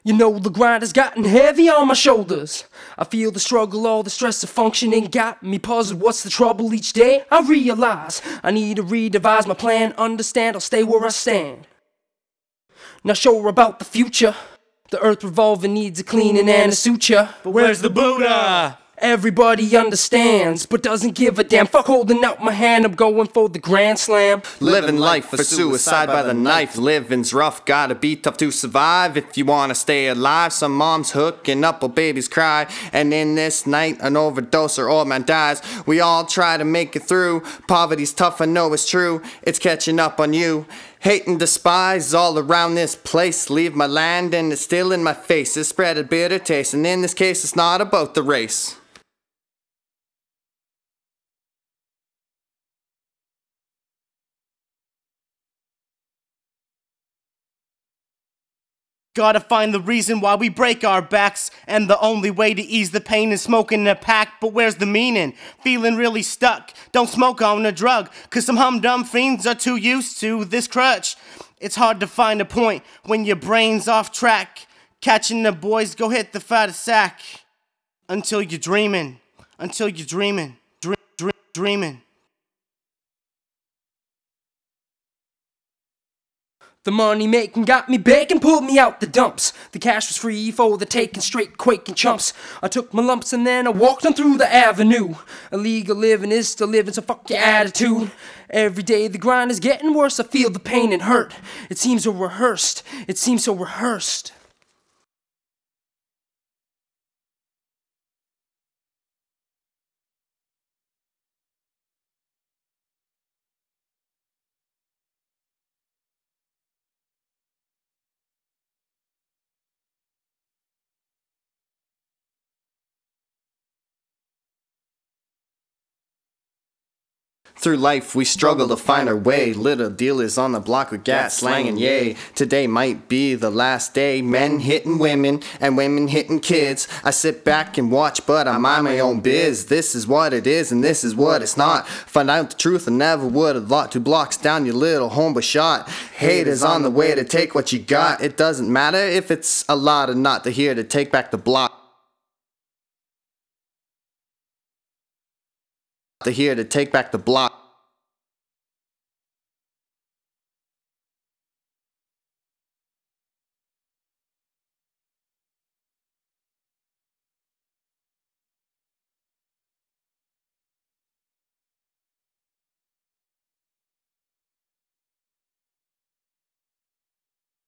You know the grind has gotten heavy on my shoulders. I feel the struggle, all the stress of functioning got me puzzled. What's the trouble each day? I realize I need to redevise my plan. Understand, I'll stay where I stand. Not sure about the future. The earth revolving needs a cleaning and a suture. But where's the Buddha? Everybody understands, but doesn't give a damn. Fuck holding out my hand, I'm going for the grand slam. Living life for suicide by the knife. Living's rough, gotta be tough to survive if you wanna stay alive. Some moms hooking up while babies cry, and in this night an overdose or old man dies. We all try to make it through. Poverty's tough, I know it's true. It's catching up on you. Hate and despise all around this place. Leave my land and it's still in my face. It's spread a bitter taste, and in this case it's not about the race. Gotta find the reason why we break our backs, and the only way to ease the pain is smoking a pack. But where's the meaning? Feeling really stuck. Don't smoke on a drug, cause some humdum fiends are too used to this crutch. It's hard to find a point when your brain's off track. Catching the boys, go hit the fattest sack. Until you're dreaming, dreaming. The money making got me begging, pulled me out the dumps. The cash was free for the taking, straight quaking chumps. I took my lumps and then I walked on through the avenue. Illegal living is still living, so fuck your attitude. Every day the grind is getting worse, I feel the pain and hurt. It seems so rehearsed. Through life we struggle to find our way. Little dealers on the block with gas slanging yay. Today might be the last day. Men hitting women and women hitting kids. I sit back and watch, but I mind my own biz. This is what it is and this is what it's not. Find out the truth I never would have thought. 2 blocks down your little home was shot. Haters on the way to take what you got. It doesn't matter if it's a lot or not. They're here to take back the block. They're here to take back the block.